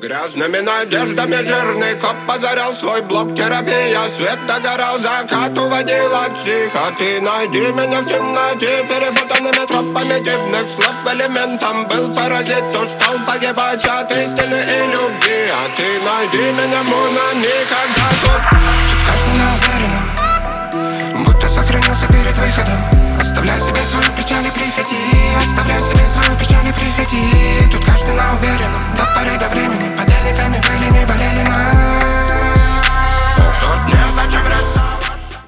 Грязными надеждами жирный коп позарял свой блок. Терапия, свет догорал, закат уводил от психа. Ты найди меня в темноте, перепутанными тропами дивных слов. Элементом был паразит, устал погибать от истины и любви. А ты найди меня, Муна, никогда тут. Тут каждый на уверенном, будто сохранился перед выходом. Оставляй себе свою печаль и приходи, оставляй себе свою печаль.